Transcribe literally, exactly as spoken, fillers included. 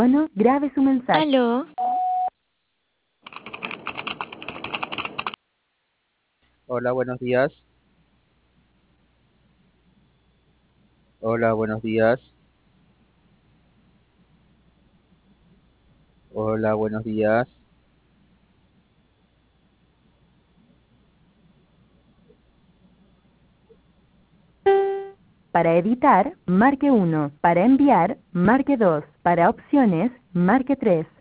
tono, grabe su mensaje. Aló. Hola, buenos días. Hola, buenos días. Hola, buenos días. Para editar, marque uno. Para enviar, marque dos. Para opciones, marque tres.